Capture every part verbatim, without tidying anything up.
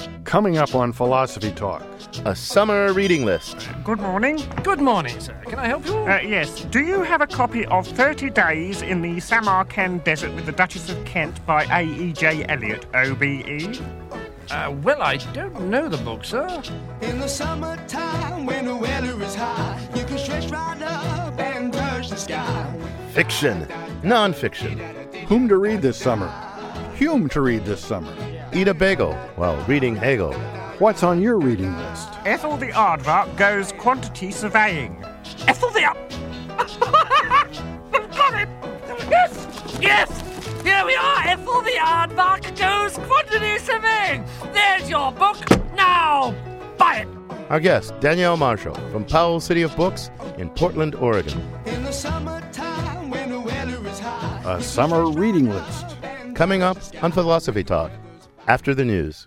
Coming up on Philosophy Talk. A summer reading list. Good morning. Good morning, sir. Can I help you? Uh, yes. Do you have a copy of thirty days in the Samarkand Desert with the Duchess of Kent by A E J Eliot, O B E? Uh, well, I don't know the book, sir. In the summertime, when the weather is high, you can stretch right up and touch the sky. Fiction. Non-fiction. Whom to read this summer? Hume to read this summer. Eat a bagel while reading Hegel. What's on your reading list? Ethel the Aardvark goes quantity surveying. Ethel the Aardvark! Got it! Yes! Yes! Here we are! Ethel the Aardvark goes quantity surveying! There's your book! Now, buy it! Our guest, Danielle Marshall, from Powell City of Books in Portland, Oregon. In the summertime, when the weather is high. A summer reading list. Coming up on Philosophy Talk, after the news.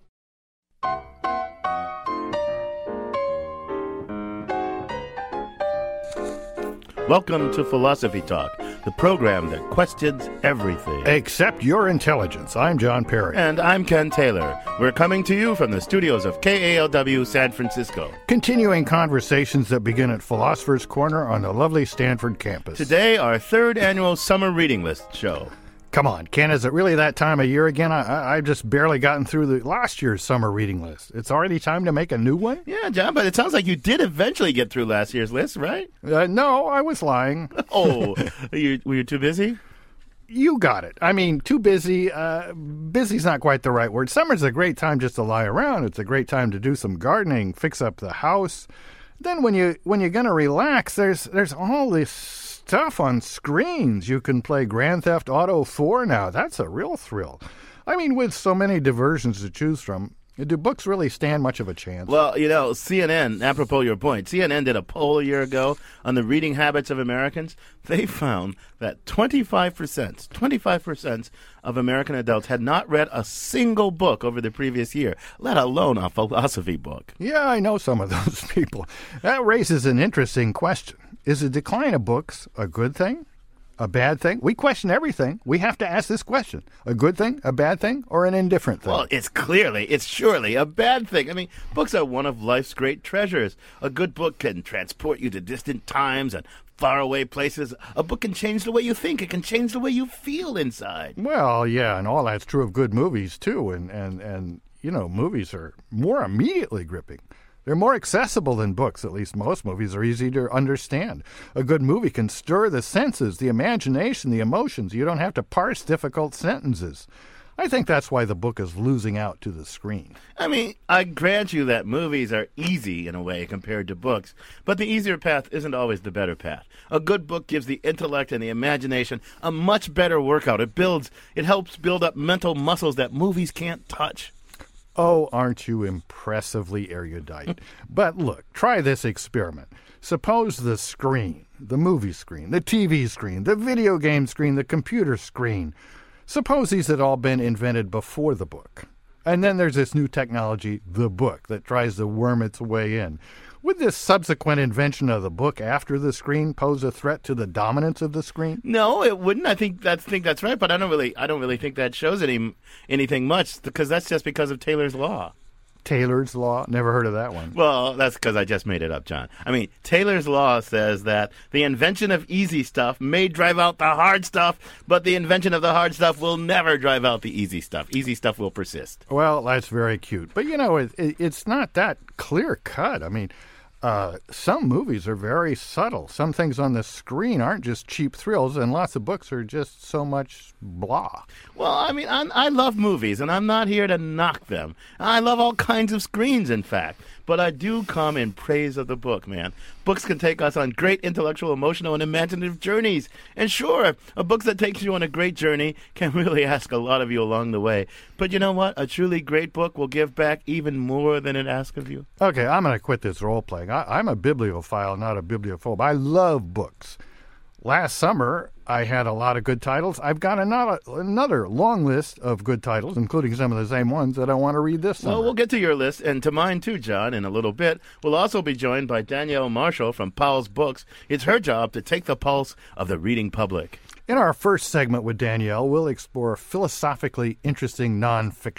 Welcome to Philosophy Talk, the program that questions everything. Except your intelligence. I'm John Perry. And I'm Ken Taylor. We're coming to you from the studios of K A L W San Francisco. Continuing conversations that begin at Philosopher's Corner on the lovely Stanford campus. Today, our third annual Summer Reading List show. Come on, Ken, is it really that time of year again? I, I, I've just barely gotten through the last year's summer reading list. It's already time to make a new one? Yeah, John, but it sounds like you did eventually get through last year's list, right? Uh, no, I was lying. Oh, you, were you too busy? You got it. I mean, too busy. Uh, busy's not quite the right word. Summer's a great time just to lie around. It's a great time to do some gardening, fix up the house. Then when, you, when you're going to relax, there's there's all this stuff on screens. You can play Grand Theft Auto four now. That's a real thrill. I mean, with so many diversions to choose from, do books really stand much of a chance? Well, you know, C N N, apropos your point, C N N did a poll a year ago on the reading habits of Americans. They found that twenty-five percent, twenty-five percent of American adults had not read a single book over the previous year, let alone a philosophy book. Yeah, I know some of those people. That raises an interesting question. Is the decline of books a good thing? A bad thing? We question everything. We have to ask this question. A good thing, a bad thing, or an indifferent thing? Well, it's clearly, it's surely a bad thing. I mean, books are one of life's great treasures. A good book can transport you to distant times and faraway places. A book can change the way you think. It can change the way you feel inside. Well, yeah, and all that's true of good movies, too. And, and, and you know, movies are more immediately gripping. They're more accessible than books. At least most movies are easy to understand. A good movie can stir the senses, the imagination, the emotions. You don't have to parse difficult sentences. I think that's why the book is losing out to the screen. I mean, I grant you that movies are easy in a way compared to books, but the easier path isn't always the better path. A good book gives the intellect and the imagination a much better workout. It builds, it helps build up mental muscles that movies can't touch. Oh, aren't you impressively erudite? But look, try this experiment. Suppose the screen, the movie screen, the T V screen, the video game screen, the computer screen, suppose these had all been invented before the book. And then there's this new technology, the book, that tries to worm its way in. Would this subsequent invention of the book after the screen pose a threat to the dominance of the screen? No, it wouldn't. I think that's think that's right, but I don't really I don't really think that shows any anything much because that's just because of Taylor's law. Taylor's law? Never heard of that one. Well, that's because I just made it up, John. I mean, Taylor's law says that the invention of easy stuff may drive out the hard stuff, but the invention of the hard stuff will never drive out the easy stuff. Easy stuff will persist. Well, that's very cute. But, you know, it, it, it's not that clear-cut. I mean, Uh, some movies are very subtle. Some things on the screen aren't just cheap thrills, and lots of books are just so much blah. Well, I mean, I'm, I love movies, and I'm not here to knock them. I love all kinds of screens, in fact. But I do come in praise of the book, man. Books can take us on great intellectual, emotional, and imaginative journeys. And sure, a book that takes you on a great journey can really ask a lot of you along the way. But you know what? A truly great book will give back even more than it asks of you. Okay, I'm going to quit this role-playing. I, I'm a bibliophile, not a bibliophobe. I love books. Last summer, I had a lot of good titles. I've got another, another long list of good titles, including some of the same ones that I want to read this summer. Well, we'll get to your list, and to mine too, John, in a little bit. We'll also be joined by Danielle Marshall from Powell's Books. It's her job to take the pulse of the reading public. In our first segment with Danielle, we'll explore philosophically interesting nonfiction.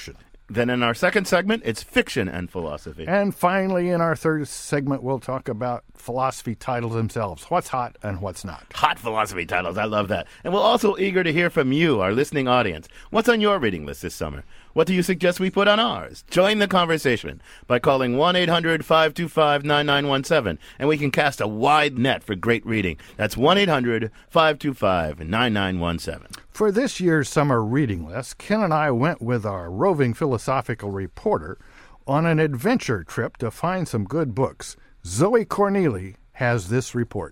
Then in our second segment, it's fiction and philosophy. And finally, in our third segment, we'll talk about philosophy titles themselves. What's hot and what's not. Hot philosophy titles. I love that. And we're also eager to hear from you, our listening audience. What's on your reading list this summer? What do you suggest we put on ours? Join the conversation by calling one eight hundred five two five nine nine one seven, and we can cast a wide net for great reading. That's one eight hundred five two five nine nine one seven. For this year's summer reading list, Ken and I went with our roving philosophical reporter on an adventure trip to find some good books. Zoe Corneely has this report.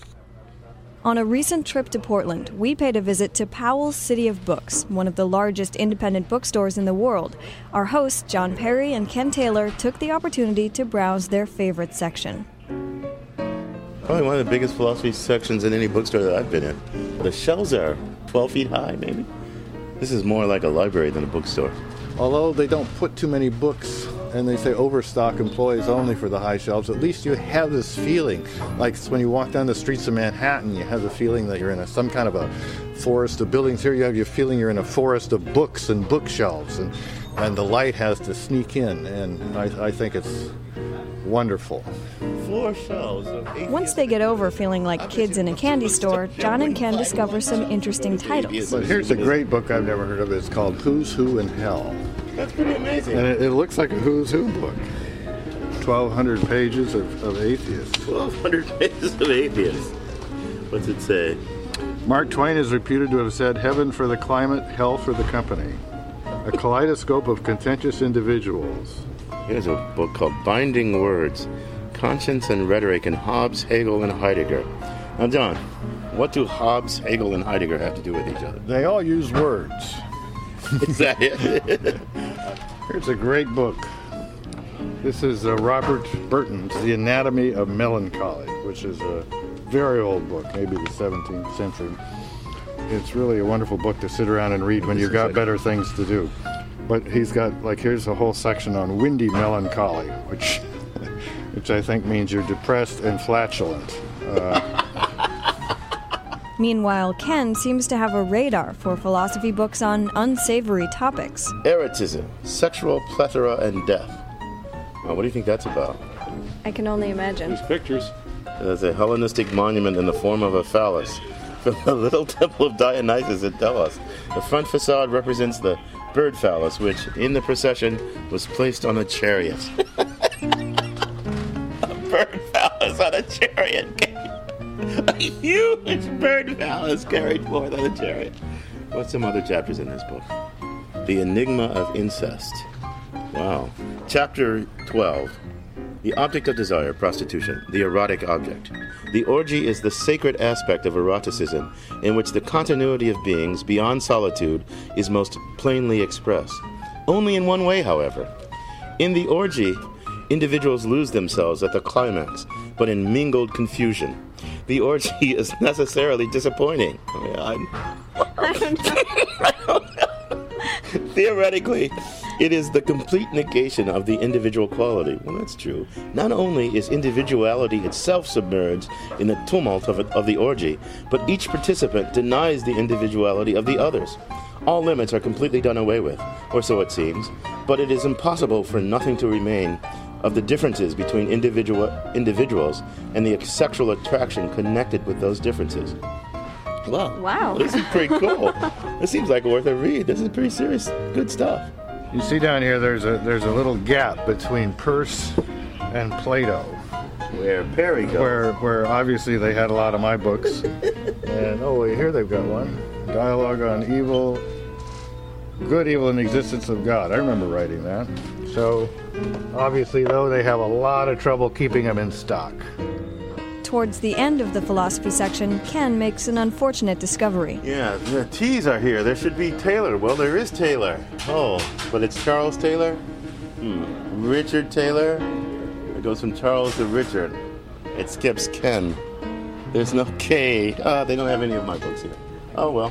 On a recent trip to Portland, we paid a visit to Powell's City of Books, one of the largest independent bookstores in the world. Our hosts, John Perry and Ken Taylor, took the opportunity to browse their favorite section. Probably one of the biggest philosophy sections in any bookstore that I've been in. The shelves are twelve feet high, maybe. This is more like a library than a bookstore. Although they don't put too many books and they say overstock employees only for the high shelves, at least you have this feeling. Like when you walk down the streets of Manhattan, you have the feeling that you're in a, some kind of a forest of buildings. Here you have your feeling you're in a forest of books and bookshelves, and, and the light has to sneak in, and I, I think it's wonderful. Floor shelves of atheist- Once they get over feeling like kids in a candy store, John and Ken discover some interesting titles. But here's a great book I've never heard of. It's called Who's Who in Hell. That's pretty amazing. And it, it looks like a Who's Who book. twelve hundred pages of, of atheists. twelve hundred pages of atheists. What's it say? Mark Twain is reputed to have said, "Heaven for the climate, hell for the company." A kaleidoscope of contentious individuals. Here's a book called Binding Words, Conscience and Rhetoric in Hobbes, Hegel, and Heidegger. Now, John, what do Hobbes, Hegel, and Heidegger have to do with each other? They all use words. Is that it? Here's a great book. This is uh, Robert Burton's The Anatomy of Melancholy, which is a very old book, maybe the seventeenth century. It's really a wonderful book to sit around and read when you've got better things to do. But he's got, like, here's a whole section on windy melancholy, which which I think means you're depressed and flatulent. Uh, Meanwhile, Ken seems to have a radar for philosophy books on unsavory topics. Erotism, sexual plethora, and death. Now, what do you think that's about? I can only imagine. these pictures. There's a Hellenistic monument in the form of a phallus from the little temple of Dionysus at Delos. The front facade represents the bird phallus, which, in the procession, was placed on a chariot. A bird phallus on a chariot. A huge bird phallus carried forth on a chariot. What's some other chapters in this book? The Enigma of Incest. Wow. Chapter twelve. The object of desire, prostitution, the erotic object. The orgy is the sacred aspect of eroticism in which the continuity of beings beyond solitude is most plainly expressed. Only in one way, however. In the orgy, individuals lose themselves at the climax, but in mingled confusion. The orgy is necessarily disappointing. I mean, I'm, I don't know. I don't know. Theoretically, it is the complete negation of the individual quality. Well, that's true. Not only is individuality itself submerged in the tumult of, it, of the orgy, but each participant denies the individuality of the others. All limits are completely done away with, or so it seems, but it is impossible for nothing to remain of the differences between individual individuals and the sexual attraction connected with those differences. Wow. Wow. This is pretty cool. This seems like worth a read. This is pretty serious, good stuff. You see down here, there's a there's a little gap between Peirce and Plato, Where Perry goes. where where obviously they had a lot of my books. And oh, wait, here they've got one. Dialogue on evil, good, evil, and the existence of God. I remember writing that. So obviously, though, they have a lot of trouble keeping them in stock. Towards the end of the philosophy section, Ken makes an unfortunate discovery. Yeah, the T's are here. There should be Taylor. Well, there is Taylor. Oh, but it's Charles Taylor? Hmm. Richard Taylor? It goes from Charles to Richard. It skips Ken. There's no K. Ah, they don't have any of my books here. Oh, well.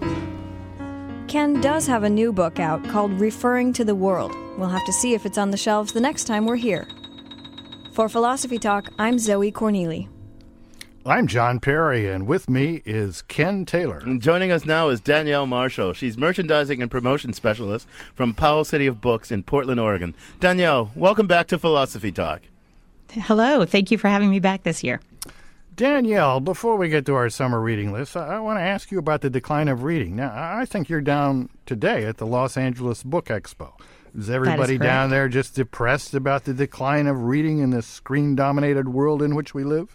Ken does have a new book out called Referring to the World. We'll have to see if it's on the shelves the next time we're here. For Philosophy Talk, I'm Zoe Corneely. I'm John Perry, and with me is Ken Taylor. And joining us now is Danielle Marshall. She's merchandising and promotion specialist from Powell City of Books in Portland, Oregon. Danielle, welcome back to Philosophy Talk. Hello. Thank you for having me back this year. Danielle, before we get to our summer reading list, I, I want to ask you about the decline of reading. Now, I think you're down today at the Los Angeles Book Expo. Is everybody down there just depressed about the decline of reading in this screen-dominated world in which we live?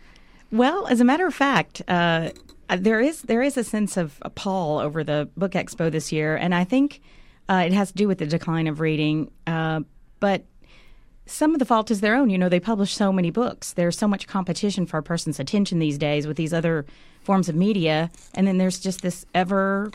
Well, as a matter of fact, uh, there is there is a sense of appall over the Book Expo this year, and I think uh, it has to do with the decline of reading. Uh, but some of the fault is their own. You know, they publish so many books. There's so much competition for a person's attention these days with these other forms of media, and then there's just this ever,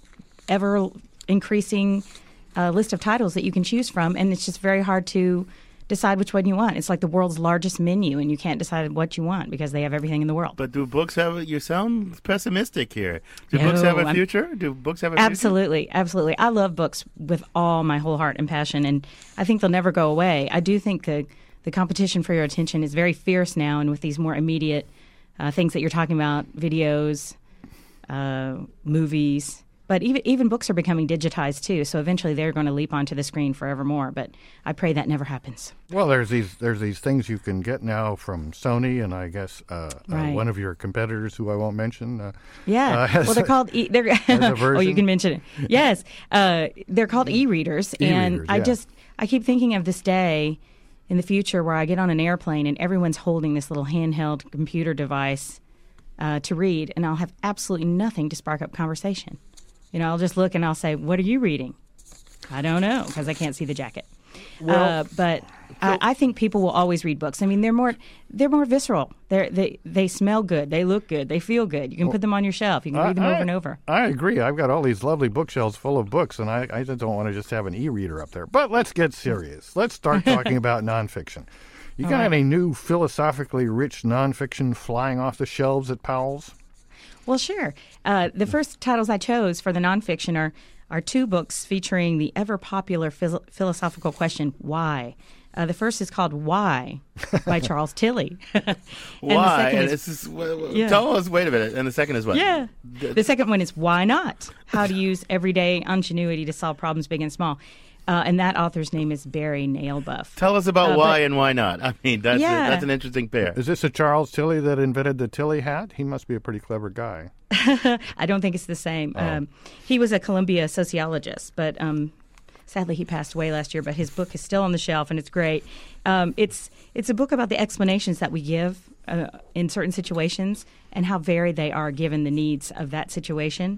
ever increasing uh, list of titles that you can choose from, and it's just very hard to decide which one you want. It's like the world's largest menu, and you can't decide what you want because they have everything in the world. But do books have, you sound pessimistic here. Do No, books have a I'm- future? Do books have a future? Absolutely, absolutely. I love books with all my whole heart and passion, and I think they'll never go away. I do think the, the competition for your attention is very fierce now, and with these more immediate uh, things that you're talking about, videos, uh, movies. But even even books are becoming digitized too, so eventually they're going to leap onto the screen forevermore. But I pray that never happens. Well, there's these there's these things you can get now from Sony, and I guess uh, Right. uh, one of your competitors, who I won't mention. Uh, Yeah. uh, has- well, they're called. E- they're a oh, version? you can mention it. Yes, uh, they're called e-readers, and E-readers, I yeah. just I keep thinking of this day in the future where I get on an airplane and everyone's holding this little handheld computer device uh, to read, and I'll have absolutely nothing to spark up conversation. You know, I'll just look and I'll say, "What are you reading?" I don't know because I can't see the jacket. uh, but I, I think people will always read books. I mean, they're more they're more visceral. They they they smell good. They look good. They feel good. You can put them on your shelf. You can read them I, over and over. I agree. I've got all these lovely bookshelves full of books, and I, I just don't want to just have an e-reader up there. But let's get serious. Let's start talking about nonfiction. You got right. any new philosophically rich nonfiction flying off the shelves at Powell's? Well, sure. Uh, the first titles I chose for the nonfiction are, are two books featuring the ever-popular phys- philosophical question, why? Uh, the first is called Why by Charles Tilly. And the Why? second And is- it's just, w- w- Yeah. Tell us, wait a minute. And the second is what? Yeah. D- The second one is Why Not? How to use everyday ingenuity to solve problems big and small. Uh, and that author's name is Barry Nailbuff. Tell us about Uh, why but- and why not. I mean, that's, Yeah. a, that's an interesting pair. Is this a Charles Tilly that invented the Tilly hat? He must be a pretty clever guy. I don't think it's the same. Oh. Um, he was a Columbia sociologist, but um, sadly he passed away last year. But his book is still on the shelf, and it's great. Um, it's it's a book about the explanations that we give uh, in certain situations and how varied they are given the needs of that situation.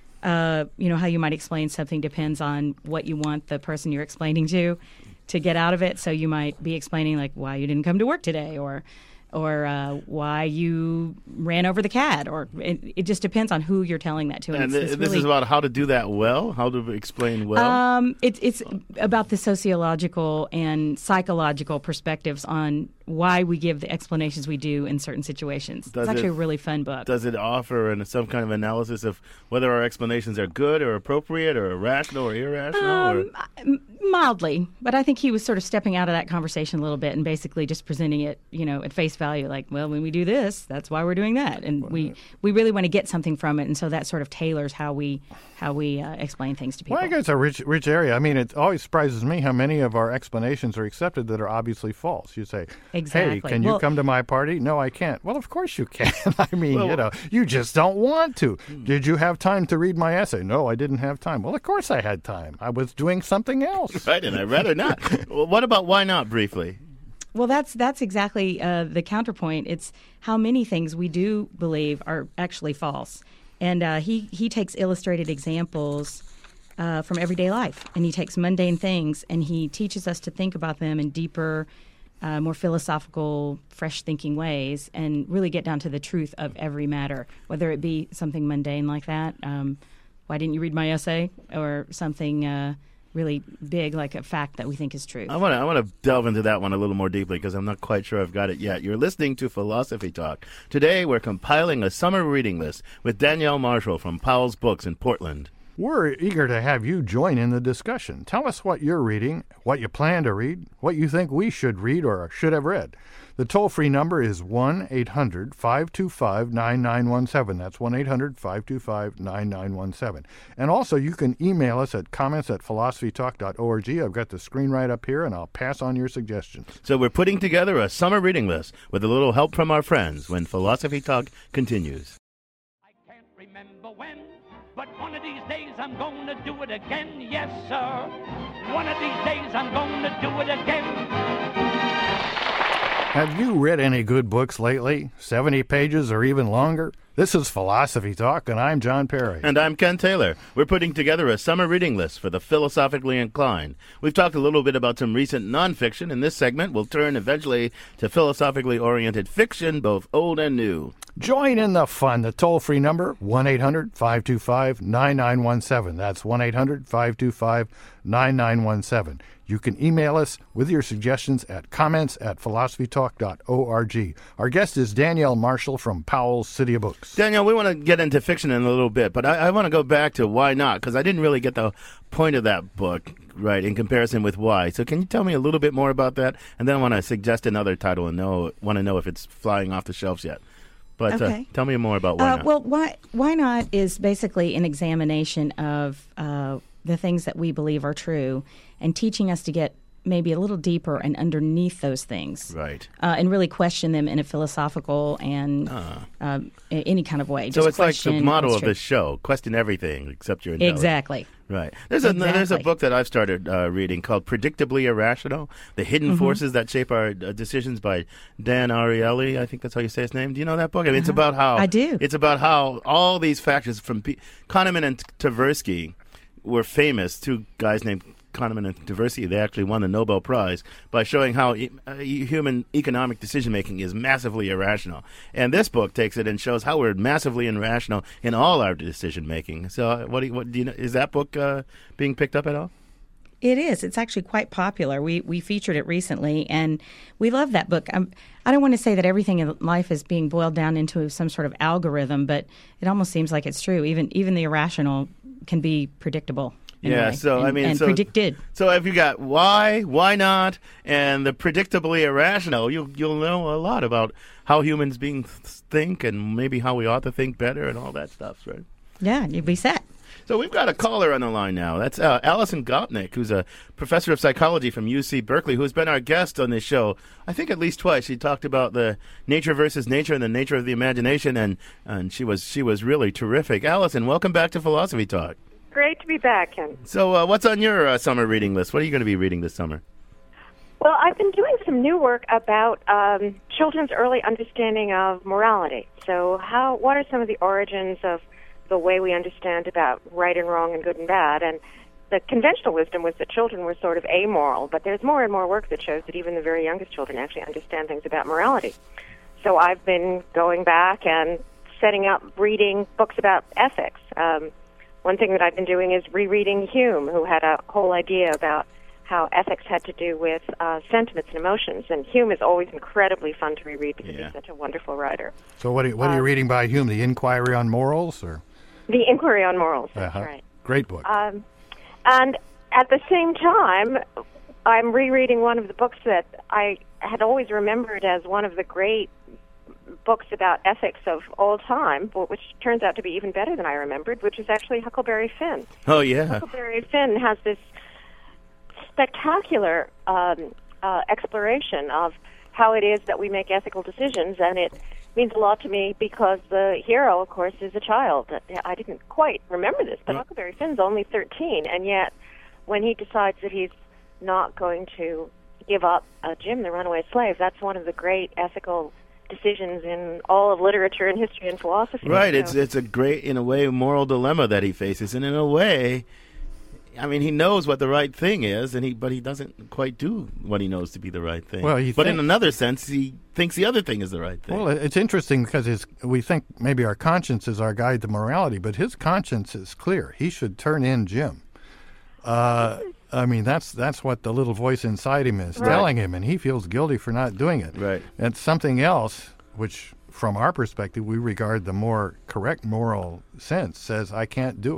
Uh, you know, how you might explain something depends on what you want the person you're explaining to to get out of it. So you might be explaining like why you didn't come to work today, or or uh, why you ran over the cat, or it, it just depends on who you're telling that to. And it's- th- it's this really- is about how to do that well, how to explain well. Um, it's it's about the sociological and psychological perspectives on why we give the explanations we do in certain situations. Does it's actually it- a really fun book. Does it offer an, some kind of analysis of whether our explanations are good or appropriate or rational or irrational? or? Um, m- mildly, but I think he was sort of stepping out of that conversation a little bit and basically just presenting it, you know, at face value. Like, well, when we do this, that's why we're doing that, and we we really want to get something from it, and so that sort of tailors how we how we uh, explain things to people. Well, I guess it's a rich, rich area. I mean, it always surprises me how many of our explanations are accepted that are obviously false. You say, Exactly. hey, can you Well- come to my party? No, I can't. Well, of course you can. I mean, Well- you know, you just don't want to. Did you have time to read my essay? No, I didn't have time. Well, of course I had time. I was doing something else. Right, and I'd rather not. Well, what about why not, briefly? Well, that's that's exactly uh, the counterpoint. It's how many things we do believe are actually false, and uh, he he takes illustrated examples uh, from everyday life, and he takes mundane things and he teaches us to think about them in deeper, uh, more philosophical, fresh thinking ways, and really get down to the truth of every matter, whether it be something mundane like that. Um, why didn't you read my essay, or something Uh, really big, like a fact that we think is true. I want to I want to delve into that one a little more deeply because I'm not quite sure I've got it yet. You're listening to Philosophy Talk. Today we're compiling a summer reading list with Danielle Marshall from Powell's Books in Portland. We're eager to have you join in the discussion. Tell us what you're reading, what you plan to read, what you think we should read or should have read. The toll-free number is one eight hundred five two five nine nine one seven. That's one eight hundred five two five nine nine one seven. And also, you can email us at comments at philosophy talk dot org. I've got the screen right up here, and I'll pass on your suggestions. So we're putting together a summer reading list with a little help from our friends when Philosophy Talk continues. I can't remember when, but one of these days I'm going to do it again, yes, sir. One of these days I'm going to do it again. Have you read any good books lately? seventy pages or even longer? This is Philosophy Talk, and I'm John Perry. And I'm Ken Taylor. We're putting together a summer reading list for the philosophically inclined. We've talked a little bit about some recent nonfiction. In this segment, we'll turn eventually to philosophically oriented fiction, both old and new. Join in the fun. The toll-free number, one eight hundred five two five nine nine one seven. That's one eight hundred five two five nine nine one seven. You can email us with your suggestions at comments at philosophy talk dot org. Our guest is Danielle Marshall from Powell's City of Books. Danielle, we want to get into fiction in a little bit, but I, I want to go back to Why Not, because I didn't really get the point of that book right in comparison with Why. So can you tell me a little bit more about that? And then I want to suggest another title and know want to know if it's flying off the shelves yet. But Okay. uh, tell me more about Why Uh, Not. well, why why not is basically an examination of uh, the things that we believe are true and teaching us to get maybe a little deeper and underneath those things, Right. uh, and really question them in a philosophical and Ah. uh, a- any kind of way. So Just it's like the question motto what's of true. this show: question everything except your intelligence. Exactly. Right. There's a there's a Exactly. book that I've started uh, reading called Predictably Irrational: The Hidden Mm-hmm. Forces That Shape Our uh, Decisions by Dan Ariely. I think that's how you say his name. Do you know that book? I mean, it's about how Uh-huh. I do. It's about how all these factors from P- Kahneman and Tversky were famous. Two guys named Kahneman and Tversky. They actually won the Nobel Prize by showing how e- uh, human economic decision making is massively irrational. And this book takes it and shows how we're massively irrational in all our decision making. So, uh, what do you, what do you know? Is that book uh, being picked up at all? It is. It's actually quite popular. We we featured it recently, and we love that book. Um, I don't want to say that everything in life is being boiled down into some sort of algorithm, but it almost seems like it's true. Even even the irrational can be predictable. in a Yeah, way, so and, I mean, and so, predicted. So if you got why, why not, and the predictably irrational, you you'll know a lot about how humans beings think and maybe how we ought to think better and all that stuff, right? Yeah, you'd be set. So we've got a caller on the line now. That's uh, Alison Gopnik, who's a professor of psychology from U C Berkeley, who's been our guest on this show, I think at least twice. She talked about the nature versus nature and the nature of the imagination, and, and she was she was really terrific. Alison, welcome back to Philosophy Talk. Great to be back, Ken. So uh, what's on your uh, summer reading list? What are you going to be reading this summer? Well, I've been doing some new work about um, children's early understanding of morality. So, how what are some of the origins of the way we understand about right and wrong and good and bad? And the conventional wisdom was that children were sort of amoral, but there's more and more work that shows that even the very youngest children actually understand things about morality. So I've been going back and setting up reading books about ethics. Um, one thing that I've been doing is rereading Hume, who had a whole idea about how ethics had to do with uh, sentiments and emotions. And Hume is always incredibly fun to reread because Yeah. he's such a wonderful writer. So what are you, what are you Uh, reading by Hume? The Inquiry on Morals? Or The Inquiry on Morals, that's Uh-huh. right. Great book. Um, and at the same time, I'm rereading one of the books that I had always remembered as one of the great books about ethics of all time, but which turns out to be even better than I remembered, which is actually Huckleberry Finn. Oh, yeah. Huckleberry Finn has this spectacular um, uh, exploration of how it is that we make ethical decisions, and it means a lot to me because the hero, of course, is a child. I didn't quite remember this, but Yeah. Huckleberry Finn's only thirteen, and yet when he decides that he's not going to give up uh, Jim, the runaway slave, that's one of the great ethical decisions in all of literature and history and philosophy. Right. So- It's it's a great, in a way, moral dilemma that he faces, and in a way, I mean, he knows what the right thing is, and he but he doesn't quite do what he knows to be the right thing. Well, he but in think- another sense, he thinks the other thing is the right thing. Well, it's interesting because his, we think maybe our conscience is our guide to morality, but his conscience is clear. He should turn in Jim. Uh, I mean, that's that's what the little voice inside him is Right. telling him, and he feels guilty for not doing it. Right. And something else, which from our perspective we regard the more correct moral sense, says, I can't do it.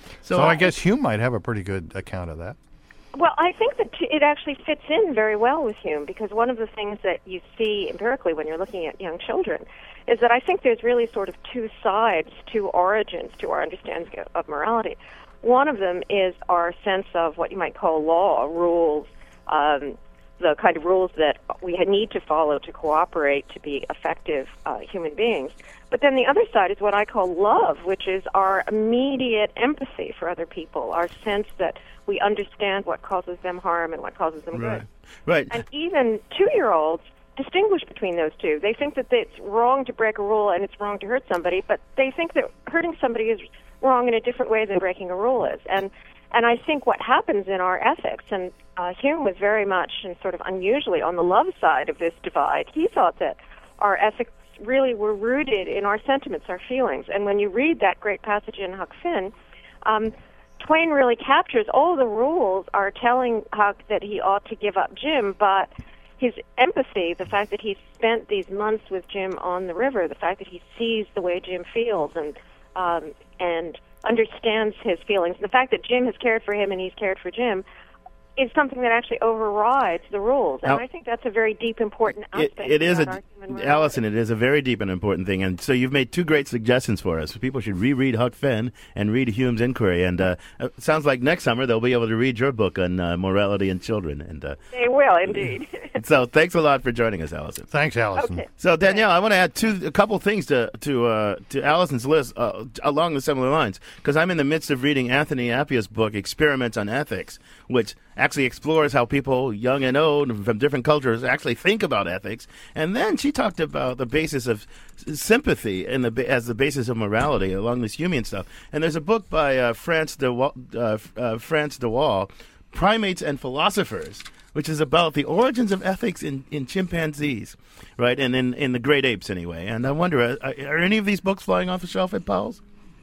So, I guess Hume might have a pretty good account of that. Well, I think that it actually fits in very well with Hume, because one of the things that you see empirically when you're looking at young children is that I think there's really sort of two sides, two origins to our understanding of morality. One of them is our sense of what you might call law, rules, um, the kind of rules that we need to follow to cooperate to be effective uh, human beings. But then the other side is what I call love, which is our immediate empathy for other people, our sense that we understand what causes them harm and what causes them Right. good. Right. And even two-year-olds distinguish between those two. They think that it's wrong to break a rule and it's wrong to hurt somebody, but they think that hurting somebody is wrong in a different way than breaking a rule is. And and I think what happens in our ethics, and uh, Hume was very much and sort of unusually on the love side of this divide. He thought that our ethics really were rooted in our sentiments, our feelings. And when you read that great passage in Huck Finn, um, Twain really captures all the rules are telling Huck that he ought to give up Jim, but his empathy, the fact that he spent these months with Jim on the river, the fact that he sees the way Jim feels and um, and understands his feelings, the fact that Jim has cared for him and he's cared for Jim, is something that actually overrides the rules. And Now, I think that's a very deep, important It, aspect it is about a, our human morality. Allison, it is a very deep and important thing. And so you've made two great suggestions for us. People should reread Huck Finn and read Hume's Inquiry. And uh, it sounds like next summer they'll be able to read your book on uh, morality in children. And uh, They will, indeed. so thanks a lot for joining us, Allison. Thanks, Allison. Okay. So Danielle, I want to add two, a couple things to to uh, to Allison's list uh, along the similar lines, because I'm in the midst of reading Anthony Appiah's book, Experiments on Ethics, which actually explores how people, young and old, from different cultures, actually think about ethics. And then she talked about the basis of s- sympathy and the as the basis of morality along this Humean stuff. And there's a book by uh, France de Wa- uh, uh, France de Waal, Primates and Philosophers, which is about the origins of ethics in, in chimpanzees, right, and in, in the great apes anyway. And I wonder, are, are any of these books flying off the shelf at Powell's?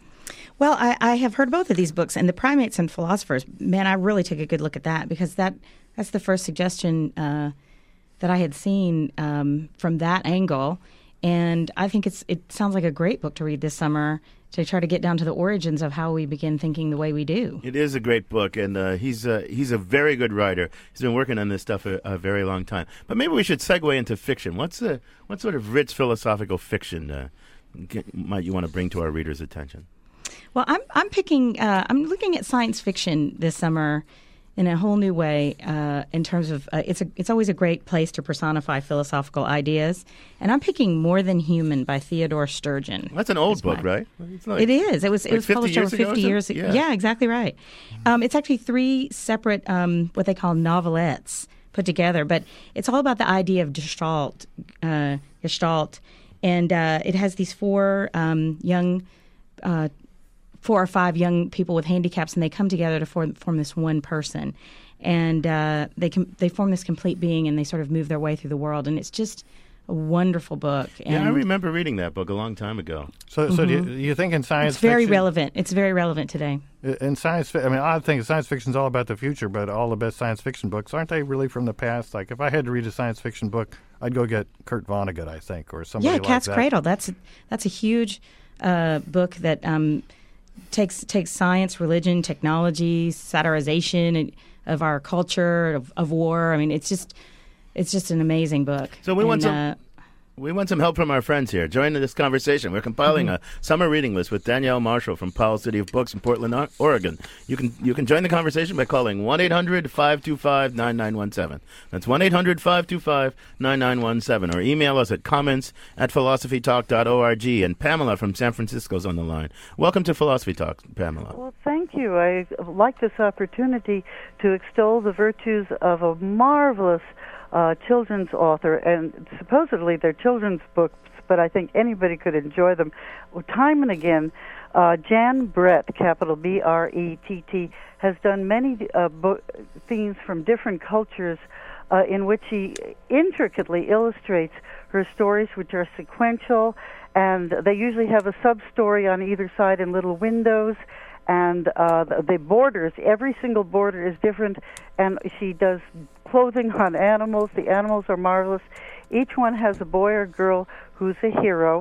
Well, I, I have heard both of these books, and the Primates and Philosophers. Man, I really took a good look at that, because that that's the first suggestion uh, that I had seen um, from that angle, and I think it's it sounds like a great book to read this summer to try to get down to the origins of how we begin thinking the way we do. It is a great book, and uh, he's uh, he's a very good writer. He's been working on this stuff a, a very long time. But maybe we should segue into fiction. What's the what sort of rich philosophical fiction uh, get, might you want to bring to our readers' attention? Well, I'm I'm picking. Uh, I'm looking at science fiction this summer in a whole new way. Uh, in terms of, uh, it's a it's always a great place to personify philosophical ideas, and I'm picking More Than Human by Theodore Sturgeon. That's an old It's book, mine. right? It's like- It is. It was. like it was fifty published years over ago or fifty something? years ago. Yeah. Yeah, exactly right. Um, it's actually three separate, um, what they call novelettes put together, but it's all about the idea of Gestalt, uh, Gestalt, and uh, it has these four um, young. Uh, four or five young people with handicaps, and they come together to form, form this one person. And uh, they com- they form this complete being, and they sort of move their way through the world. And it's just a wonderful book. And Yeah, I remember reading that book a long time ago. So, so do you, you think in science it's very fiction, relevant. It's very relevant today. in science, fi- I mean, I think science fiction is all about the future, but all the best science fiction books aren't they really from the past? Like, if I had to read a science fiction book, I'd go get Kurt Vonnegut, I think, or somebody Yeah, like Cat's that. Cradle. That's that's a huge uh, book that um, takes takes science, religion, technology, satirization of our culture, of, of war. I mean, it's just it's just an amazing book. So we want And, some- uh, We want some help from our friends here. Join this conversation. We're compiling Mm-hmm. a summer reading list with Danielle Marshall from Powell City of Books in Portland, O- Oregon. You can you can join the conversation by calling one eight hundred five two five nine nine one seven. That's one eight hundred five two five nine nine one seven. Or email us at comments at philosophy talk dot org. And Pamela from San Francisco is on the line. Welcome to Philosophy Talk, Pamela. Well, thank you. I like this opportunity to extol the virtues of a marvelous uh, children's author, and supposedly they're children's books, but I think anybody could enjoy them. Well, time and again, uh, Jan Brett, capital B R E T T, has done many uh, bo- themes from different cultures uh, in which she intricately illustrates her stories, which are sequential, and they usually have a sub-story on either side in little windows, and uh, the, the borders, every single border is different, and she does clothing on animals. The animals are marvelous. Each one has a boy or girl who's a hero,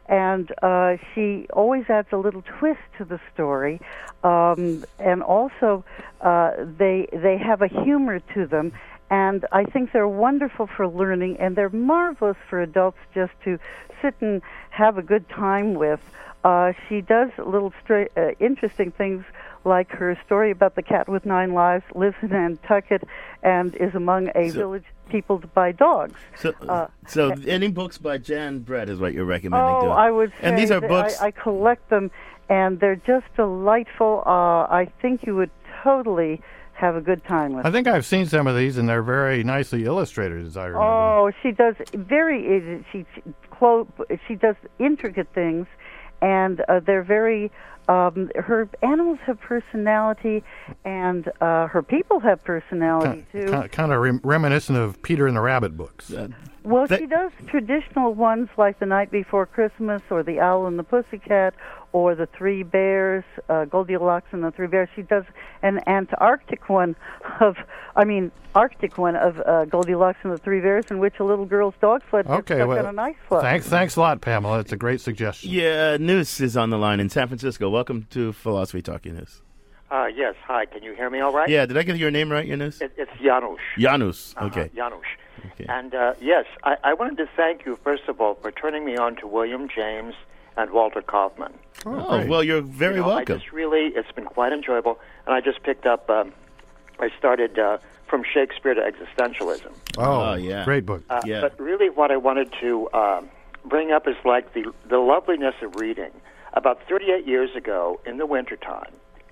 and uh, she always adds a little twist to the story, um, and also uh, they they have a humor to them, and I think they're wonderful for learning, and they're marvelous for adults just to sit and have a good time with. Uh, she does little stra- uh, interesting things, like her story about the cat with nine lives lives in Nantucket and is among a So- village peopled by dogs. So, Uh, so any books by Jan Brett is what you're recommending? Oh, to I would say And these are that books. I, I collect them, and they're just delightful. Uh, I think you would totally have a good time with I them. think I've seen some of these, and they're very nicely illustrated, as I remember. Oh, she does very. She she, clo- she does intricate things, and uh, they're very. Um, her animals have personality, and uh, her people have personality too. Kind, kind of rem- reminiscent of Peter and the Rabbit books. Well, That- she does traditional ones like The Night Before Christmas, or The Owl and the Pussycat, or The Three Bears, uh, Goldilocks and the Three Bears. She does an Antarctic one of, I mean, Arctic one of uh, Goldilocks and the Three Bears, in which a little girl's dog sled gets Okay, stuck well, on an ice floe. thanks, thanks a lot, Pamela. It's a great suggestion. Yeah, Noose is on the line in San Francisco. Welcome to Philosophy Talking Noose. Uh, yes, hi. Can you hear me all right? Yeah, did I get your name right, Noose? It, it's Janusz. Janusz, Uh-huh, okay. Janusz. Okay. And uh, yes, I, I wanted to thank you, first of all, for turning me on to William James and Walter Kaufman. Oh, well, you're very You know, welcome. I just really, it's been quite enjoyable. And I just picked up, um, I started uh, From Shakespeare to Existentialism. Oh, Oh, yeah. great book. Uh, Yeah. But really what I wanted to um, bring up is like the, the loveliness of reading. About thirty-eight years ago, in the wintertime,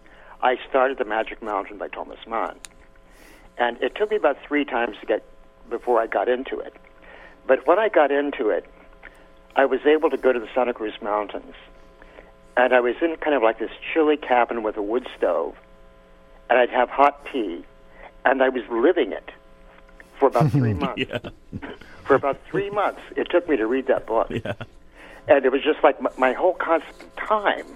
I started The Magic Mountain by Thomas Mann. And it took me about three times to get before I got into it. But when I got into it, I was able to go to the Santa Cruz Mountains. And I was in kind of like this chilly cabin with a wood stove. And I'd have hot tea. And I was living it for about three months. yeah. For about three months, it took me to read that book. Yeah. And it was just like my, my whole constant time.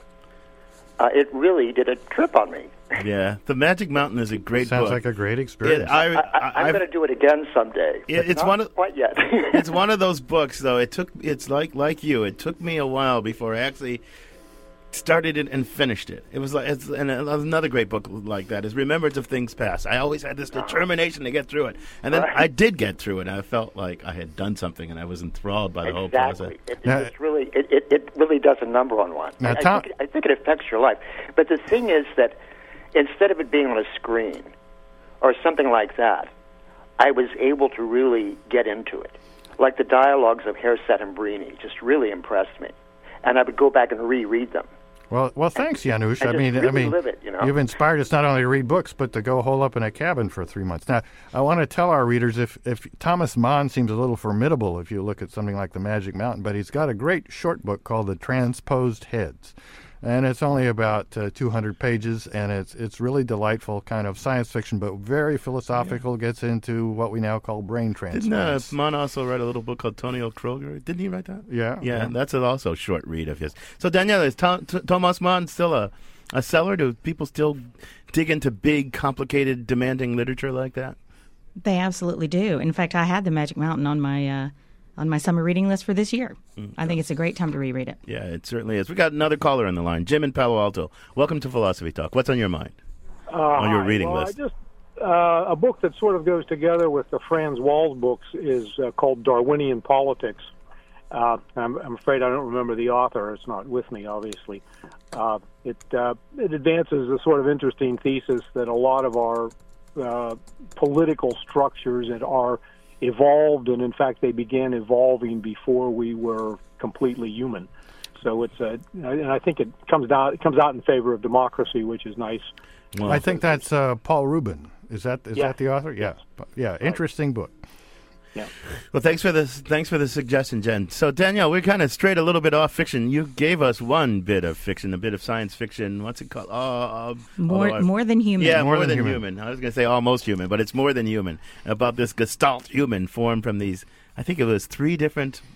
Uh, it really did a trip on me. Yeah. The Magic Mountain is a great Sounds book. like a great experience. It, I, I, I, I'm I've- going to do it again someday. It- but it's not one of- quite yet. it's one of those books, though. It took. It's like like you. It took me a while before I actually started it and finished it. It was like it's and another great book like that is Remembrance of Things Past. I always had this determination to get through it, and then Right. I did get through it. And I felt like I had done something, and I was enthralled by the whole process. Exactly. It, Now- it's really, it, it, it really does a number on one. Now, I, Tom- I, think it, I think it affects your life. But the thing is that instead of it being on a screen or something like that, I was able to really get into it. Like the dialogues of Hairset and Brini just really impressed me. And I would go back and reread them. Well, well, thanks, Janusz. And I just mean, I really mean, live it, you know? you've inspired us not only to read books, but to go hole up in a cabin for three months. Now, I want to tell our readers if, if Thomas Mann seems a little formidable if you look at something like The Magic Mountain, but he's got a great short book called The Transposed Heads. And it's only about uh, two hundred pages, and it's it's really delightful kind of science fiction, but very philosophical, gets into what we now call brain Didn't uh, transplants. Mann also write a little book called Tonio Kroger? Didn't he write that? Yeah. Yeah, that's an also short read of his. So, Danielle, is Tom, T- Thomas Mann still a, a seller? Do people still dig into big, complicated, demanding literature like that? They absolutely do. In fact, I had The Magic Mountain on my uh, on my summer reading list for this year. Mm, I think it's a great time to reread it. Yeah, it certainly is. We got another caller on the line, Jim in Palo Alto. Welcome to Philosophy Talk. What's on your mind? Uh, on your hi. reading well, list? I just uh, a book that sort of goes together with the Franz Walz books is uh, called Darwinian Politics. Uh, I'm, I'm afraid I don't remember the author. It's not with me, obviously. Uh, it uh, it advances a sort of interesting thesis that a lot of our uh, political structures that are evolved, and in fact they began evolving before we were completely human. So it's a, and I think it comes down, it comes out in favor of democracy, which is nice. Well, I think that's uh, Paul Rubin. Is that is Yeah. that the author? Yeah, yeah. Interesting book. Yeah. Well, thanks for this. Thanks for the suggestion, Jen. So, Danielle, we kind of strayed a little bit off fiction. You gave us one bit of fiction, a bit of science fiction. What's it called? Uh, uh, More although I- more than human. Yeah, More more, than than, human. human. I was going to say almost human, but it's more than human. About this Gestalt human formed from these, I think it was three different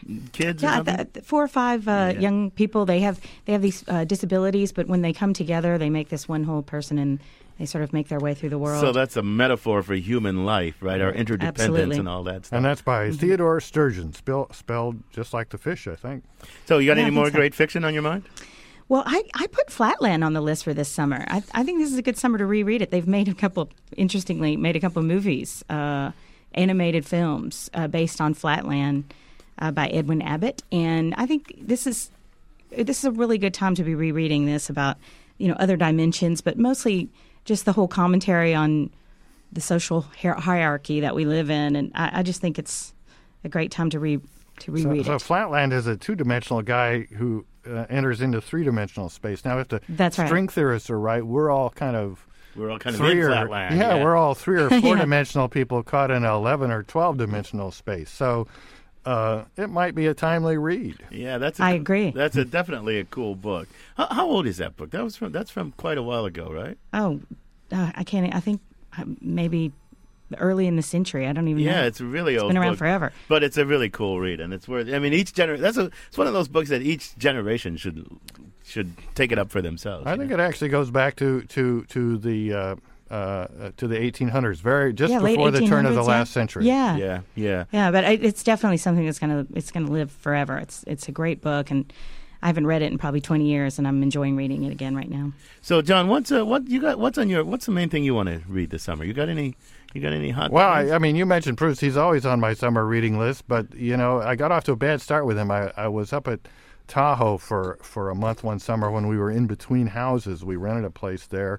kids or Yeah, something? th- th- four or five uh, Yeah. young people. They have they have these uh, disabilities, but when they come together, they make this one whole person, and they sort of make their way through the world. So that's a metaphor for human life, right? Our interdependence Absolutely. and all that stuff. And that's by Mm-hmm. Theodore Sturgeon, spell, spelled just like the fish, I think. So you got Yeah, I any think more so. great fiction on your mind? Well, I, I put Flatland on the list for this summer. I, I think this is a good summer to reread it. They've made a couple, interestingly, made a couple of movies, uh, animated films uh, based on Flatland uh, by Edwin Abbott, and I think this is this is a really good time to be rereading this about you know other dimensions, but mostly just the whole commentary on the social hier- hierarchy that we live in, and I, I just think it's a great time to re to So, reread so it. Flatland is a two-dimensional guy who uh, enters into three-dimensional space. Now, if the That's right. string theorists are right, we're all kind of We're all kind of three in or, Flatland. yeah, yeah. we're all three or four-dimensional people caught in eleven or twelve-dimensional space. So uh, it might be a timely read. Yeah, that's. A, I agree. That's a, definitely a cool book. How, how old is that book? That was from. That's from quite a while ago, right? Oh, uh, I can't. I think uh, maybe early in the century. I don't even know. Yeah, it's a really It's old. been around book, forever. but it's a really cool read, and it's worth. I mean, each gener. That's a. It's one of those books that each generation should should take it up for themselves. I think it actually goes back to to to the uh, uh, to the eighteen hundreds, very just Yeah, late before the turn of the eighteen hundreds, yeah. last century. Yeah. Yeah, yeah. Yeah, but it, it's definitely something that's gonna it's gonna live forever. It's it's a great book, and I haven't read it in probably twenty years, and I'm enjoying reading it again right now. So, John, what's uh, what you got? What's on your? What's the main thing you want to read this summer? You got any? You got any hot? Well, ones? I, I mean, you mentioned Proust. He's always on my summer reading list, but you know, I got off to a bad start with him. I, I was up at Tahoe for, for a month one summer when we were in between houses. We rented a place there,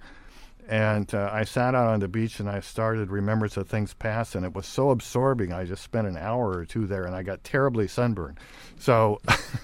and uh, I sat out on the beach and I started Remembrance of Things Past, and it was so absorbing. I just spent an hour or two there, and I got terribly sunburned. So,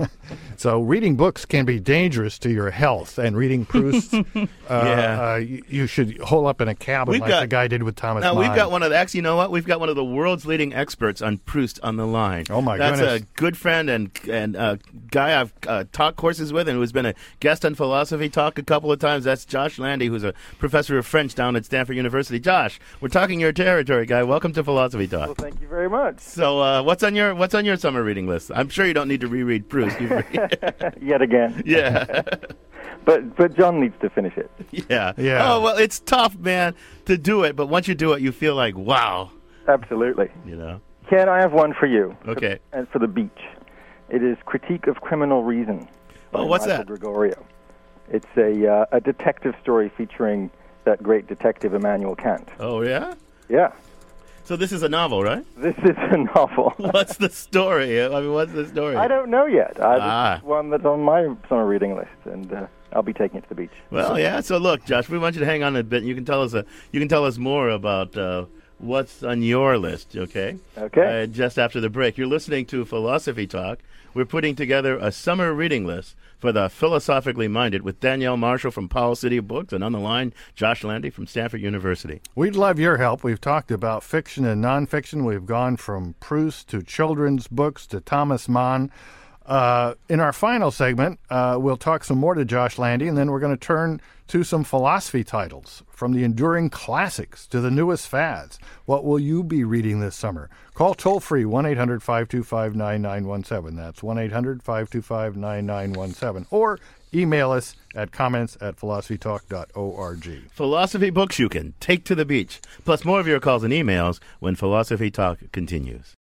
so reading books can be dangerous to your health, and reading Proust, uh, Yeah. uh, you, you should hole up in a cabin We've like got- the guy did with Thomas Now Mann. we've got one of the, actually, you know what? We've got one of the world's leading experts on Proust on the line. Oh my That's goodness! a good friend and and uh, guy I've uh, taught courses with, and who's been a guest on Philosophy Talk a couple of times. That's Josh Landy, who's a professor of French down at Stanford University. Josh, we're talking your territory, guy. Welcome to Philosophy Talk. Well, thank you very much. So, uh, what's on your what's on your summer reading list? I'm sure you don't need to reread Proust. You've read- Yet again. yeah. But but John needs to finish it. Yeah. Yeah. Oh, well, it's tough, man, to do it, but once you do it, you feel like, wow, Absolutely. you know. Ken, I have one for you. Okay. For, and for the beach. It is Critique of Criminal Reason. Oh, by what's Michael that? Gregorio. It's a uh, a detective story featuring that great detective Immanuel Kant. Oh, yeah? Yeah. So this is a novel, right? This is a novel. What's the story? I mean, what's the story? I don't know yet. I, Ah. This is one that's on my summer reading list, and uh, I'll be taking it to the beach. Well, yeah. So look, Josh, we want you to hang on a bit. You can tell us a, you can tell us more about uh, what's on your list, okay? Okay. Uh, just after the break, you're listening to Philosophy Talk. We're putting together a summer reading list for the philosophically minded with Danielle Marshall from Powell City of Books, and on the line, Josh Landy from Stanford University. We'd love your help. We've talked about fiction and nonfiction. We've gone from Proust to children's books to Thomas Mann. Uh, in our final segment, uh, we'll talk some more to Josh Landy, and then we're going to turn to some philosophy titles, from the enduring classics to the newest fads. What will you be reading this summer? Call toll-free one eight hundred five two five nine nine one seven. That's one eight hundred five two five nine nine one seven. Or email us at comments at philosophy talk dot org. Philosophy books you can take to the beach, plus more of your calls and emails when Philosophy Talk continues.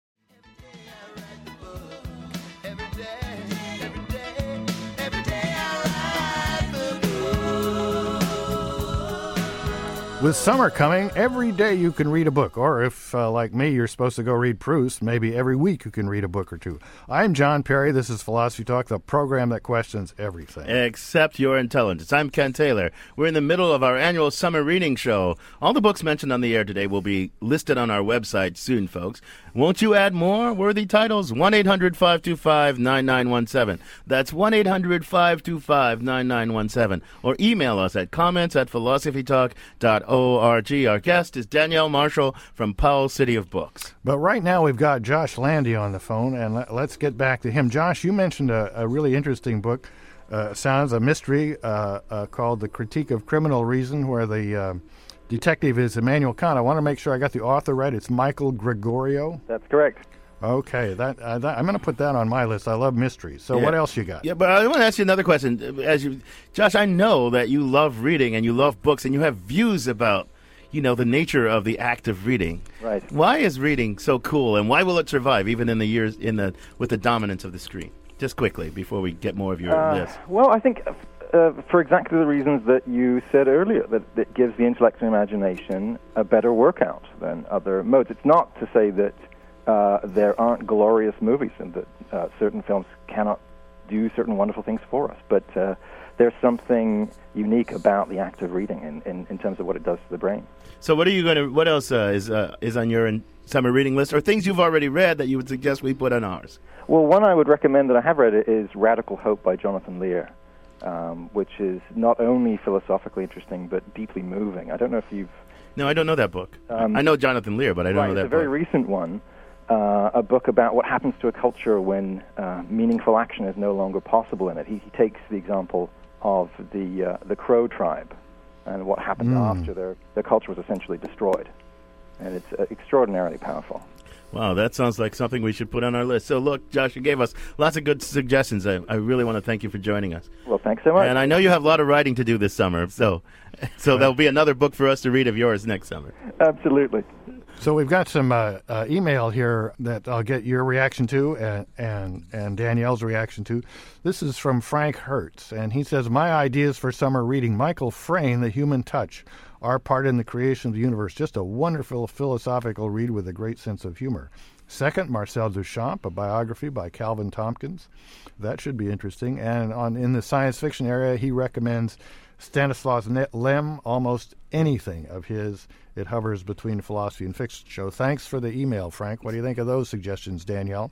With summer coming, every day you can read a book. Or if, uh, like me, you're supposed to go read Proust, maybe every week you can read a book or two. I'm John Perry. This is Philosophy Talk, the program that questions everything. Except your intelligence. I'm Ken Taylor. We're in the middle of our annual summer reading show. All the books mentioned on the air today will be listed on our website soon, folks. Won't you add more worthy titles? one eight hundred five two five nine nine one seven. That's one eight hundred five two five nine nine one seven. Or email us at comments at philosophy talk dot org. Our guest is Danielle Marshall from Powell City of Books. But right now we've got Josh Landy on the phone, and let, let's get back to him. Josh, you mentioned a, a really interesting book. Uh, sounds a mystery uh, uh, called The Critique of Criminal Reason, where the uh, detective is Immanuel Kant. I want to make sure I got the author right. It's Michael Gregorio. That's correct. Okay, that, uh, that I'm going to put that on my list. I love mysteries. So Yeah. what else you got? Yeah, but I want to ask you another question. As you, Josh, I know that you love reading and you love books and you have views about, you know, the nature of the act of reading. Right. Why is reading so cool, and why will it survive even in the years in the with the dominance of the screen? Just quickly before we get more of your Uh, list. Well, I think uh, for exactly the reasons that you said earlier, that it gives the intellect and imagination a better workout than other modes. It's not to say that uh, there aren't glorious movies and that uh, certain films cannot do certain wonderful things for us, but uh, there's something unique about the act of reading in, in, in terms of what it does to the brain. So what are you going to? What else uh, is uh, is on your in, summer reading list, or things you've already read that you would suggest we put on ours? Well, one I would recommend that I have read is Radical Hope by Jonathan Lear, um, which is not only philosophically interesting but deeply moving. I don't know if you've... No, I don't know that book. Um, I know Jonathan Lear, but I don't right, know that it's a very book. recent one, uh, a book about what happens to a culture when uh, meaningful action is no longer possible in it. He, he takes the example of the uh, the Crow tribe and what happened Mm. after their, their culture was essentially destroyed. And it's uh, extraordinarily powerful. Wow, that sounds like something we should put on our list. So look, Josh, you gave us lots of good suggestions. I, I really want to thank you for joining us. Well, thanks so much. And I know you have a lot of writing to do this summer, so so there'll be another book for us to read of yours next summer. Absolutely. So we've got some uh, uh, email here that I'll get your reaction to and, and and Danielle's reaction to. This is from Frank Hertz, and he says, my ideas for summer reading, Michael Frayn, The Human Touch, Our Part in the Creation of the Universe. Just a wonderful philosophical read with a great sense of humor. Second, Marcel Duchamp, a biography by Calvin Tompkins. That should be interesting. And on in the science fiction area, he recommends Stanislaus Lem, almost anything of his. It hovers between philosophy and fiction. So thanks for the email, Frank. What do you think of those suggestions, Danielle?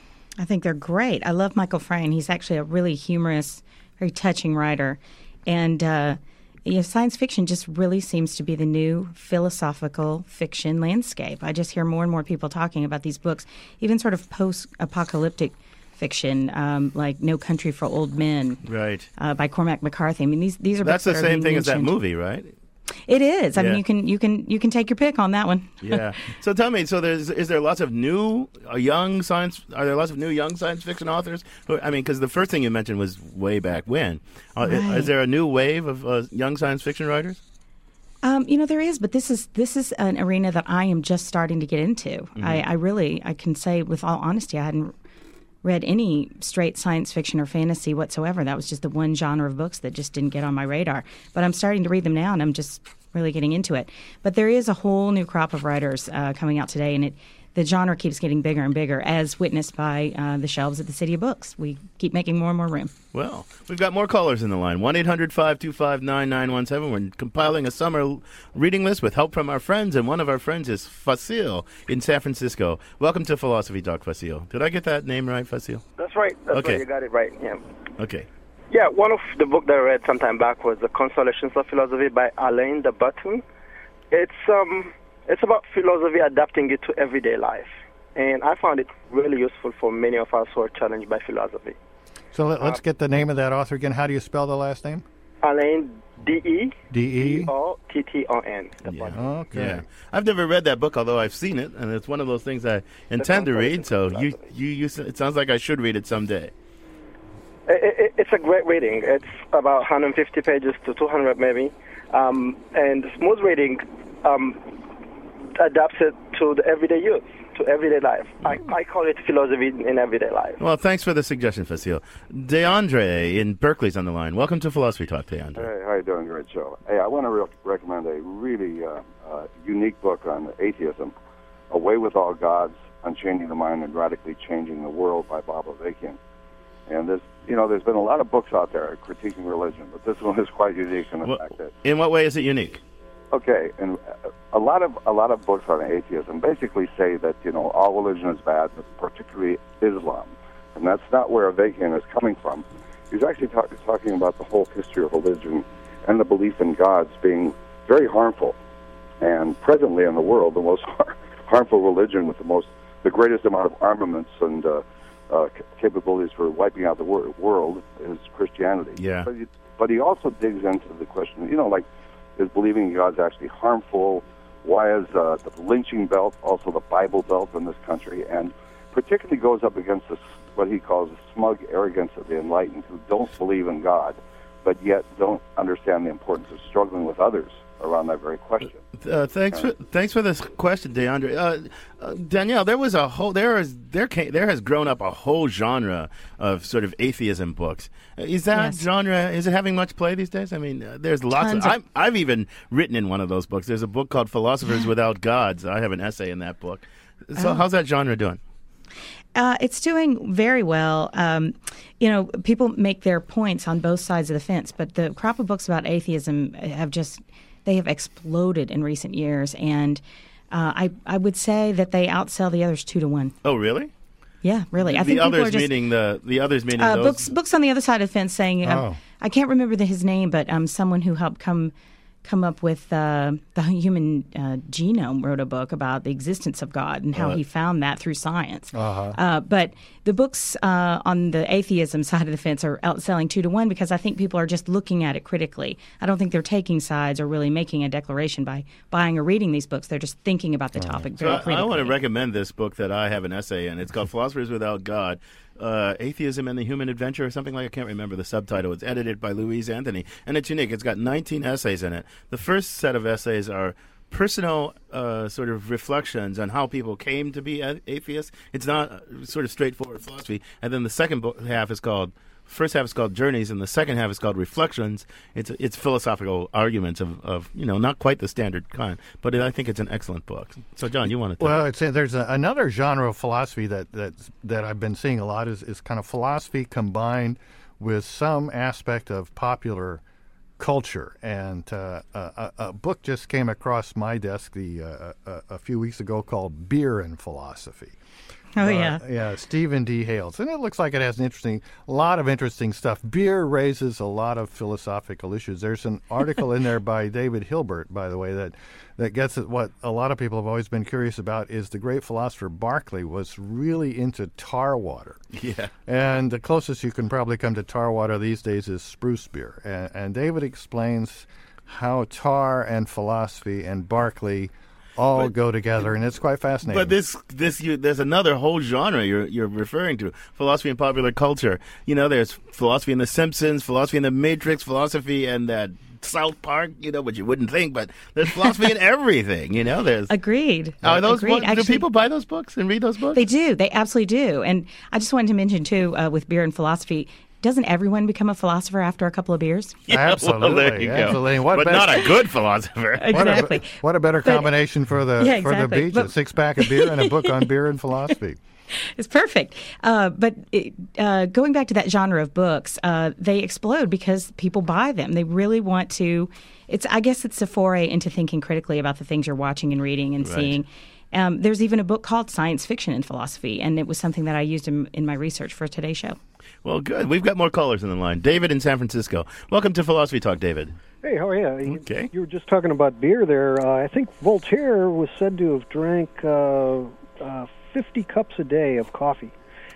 I think they're great. I love Michael Frayn. He's actually a really humorous, very touching writer. And uh, you know, science fiction just really seems to be the new philosophical fiction landscape. I just hear more and more people talking about these books, even sort of post-apocalyptic fiction, um, like No Country for Old Men, Right. uh, by Cormac McCarthy. I mean, these these are That's books the that are same being thing as that mentioned. movie, right? It is. I Yeah. mean, you can you can you can take your pick on that one. Yeah. So tell me, so there's is there lots of new uh, young science? Are there lots of new young science fiction authors? Who- I mean, because the first thing you mentioned was way back when. Uh, i- Right. Is there a new wave of uh, young science fiction writers? Um, you know, there is, but this is this is an arena that I am just starting to get into. Mm-hmm. I, I really, I can say with all honesty, I hadn't read any straight science fiction or fantasy whatsoever. That was just the one genre of books that just didn't get on my radar. But I'm starting to read them now, and I'm just really getting into it. But there is a whole new crop of writers uh, coming out today, and it the genre keeps getting bigger and bigger, as witnessed by uh, the shelves at the City of Books. We keep making more and more room. Well, we've got more callers in the line. one eight hundred five two five nine nine one seven. We're compiling a summer l- reading list with help from our friends, and one of our friends is Fasil in San Francisco. Welcome to Philosophy Talk, Fasil. Did I get that name right, Fasil? That's right. That's Okay. right. You got it right. Yeah. Okay. Yeah. One of the book that I read some time back was The Consolations of Philosophy by Alain de Botton. It's um, it's about philosophy adapting it to everyday life, and I found it really useful for many of us who are challenged by philosophy. So let, let's get the name of that author again. How do you spell the last name? Alain D E D E O T T O N. Okay. Yeah, I've never read that book, although I've seen it, and it's one of those things I intend to read. So you, you, you, it sounds like I should read it someday. It, it, it's a great reading. It's about one hundred fifty pages to two hundred maybe, um, and smooth reading um, adapts it to the everyday use, to everyday life. I, I call it philosophy in everyday life. Well, thanks for the suggestion, Fasil. DeAndre in Berkeley's on the line. Welcome to Philosophy Talk, DeAndre. Hey, how you doing? Great show. Hey, I want to re- recommend a really uh, uh, unique book on atheism, Away with All Gods, Unchaining the Mind and Radically Changing the World by Bob Avakian. And this, you know, there's been a lot of books out there critiquing religion, but this one is quite unique in the Well, fact that, in what way is it unique? okay, and a lot of a lot of books on atheism basically say that, you know, all religion is bad, but particularly Islam, and that's not where Avakian is coming from. He's actually talk, talking about the whole history of religion and the belief in gods being very harmful, and presently in the world, the most har- harmful religion with the most, the greatest amount of armaments and uh, uh, c- capabilities for wiping out the wor- world is Christianity. Yeah. But he, but he also digs into the question, you know, like, is believing in God actually harmful? Why is uh, the lynching belt also the Bible belt in this country? And particularly goes up against the, what he calls the smug arrogance of the enlightened who don't believe in God, but yet don't understand the importance of struggling with others around that very question. Uh, thanks for thanks for this question, DeAndre. Uh, uh, Danielle, there was a whole there is there came, there has grown up a whole genre of sort of atheism books. Uh, Is that Yes. genre is it having much play these days? I mean, uh, there's lots Tons of. of- I'm, I've even written in one of those books. There's a book called Philosophers Without Gods. I have an essay in that book. So Oh. how's that genre doing? Uh, it's doing very well. Um, you know, people make their points on both sides of the fence, but the crop of books about atheism have just they have exploded in recent years, and uh, I I would say that they outsell the others two to one. Oh, really? Yeah, really. I the think people others are just meaning the the others meaning uh, those. books books on the other side of the fence saying um, Oh. I can't remember the, his name, but um, someone who helped come come up with uh, the human uh, genome wrote a book about the existence of God and how Uh, he found that through science. Uh-huh. Uh, but the books uh, on the atheism side of the fence are outselling two to one because I think people are just looking at it critically. I don't think they're taking sides or really making a declaration by buying or reading these books. They're just thinking about the topic So very I, critically. I want to recommend this book that I have an essay in. It's called Philosophers Without God, uh, Atheism and the Human Adventure, or something like I can't remember the subtitle. It's edited by Louise Anthony, and it's unique. It's got nineteen essays in it. The first set of essays are personal uh, sort of reflections on how people came to be a- atheists. It's not uh, sort of straightforward philosophy. And then the second book, half is called First half is called Journeys, and the second half is called Reflections. It's it's philosophical arguments of, of you know not quite the standard kind, but it, I think it's an excellent book. So, John, you want to? Well, it's, there's a, another genre of philosophy that, that that I've been seeing a lot is, is kind of philosophy combined with some aspect of popular culture. And uh, a, a book just came across my desk the uh, a, a few weeks ago called Beer and Philosophy. Oh, Uh, yeah. yeah, Stephen D. Hales. And it looks like it has an interesting, a lot of interesting stuff. Beer raises a lot of philosophical issues. There's an article in there by David Hilbert, by the way, that, that gets at what a lot of people have always been curious about is the great philosopher Berkeley was really into tar water. Yeah. And the closest you can probably come to tar water these days is spruce beer. And, and David explains how tar and philosophy and Berkeley all But- go together, and it's quite fascinating. But this, this, you, there's another whole genre you're you're referring to: philosophy and popular culture. You know, there's philosophy in The Simpsons, philosophy in The Matrix, philosophy and that South Park. You know, but you wouldn't think, but there's philosophy in everything. You know, there's Agreed. Are those Agreed. books, do Actually- people buy those books and read those books? They do. They absolutely do. And I just wanted to mention, too, uh, with beer and philosophy, doesn't everyone become a philosopher after a couple of beers? Yeah, Absolutely, well, there you go. absolutely. What but best- not a good philosopher. Exactly. What a, what a better But- combination for the Yeah, for the exactly. beach: But- a six pack of beer and a book on beer and philosophy. It's perfect. Uh, but it, uh, going back to that genre of books, uh, they explode because people buy them. They really want to. It's. I guess it's a foray into thinking critically about the things you're watching and reading and Right. seeing. Um, there's even a book called Science Fiction and Philosophy, and it was something that I used in, in my research for today's show. Well, good. We've got more callers in the line. David in San Francisco. Welcome to Philosophy Talk, David. Hey, how are you? Okay. You were just talking about beer there. Uh, I think Voltaire was said to have drank uh, uh, fifty cups a day of coffee.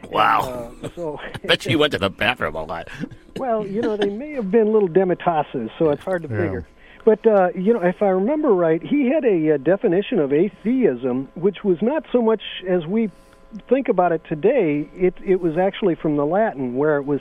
Wow. And, uh, so, Bet you went to the bathroom a lot. well, you know, they may have been little demitasses, so it's hard to Yeah. figure. But, uh, you know, if I remember right, he had a, uh definition of atheism, which was not so much as we think about it today. It, it was actually from the Latin, where it was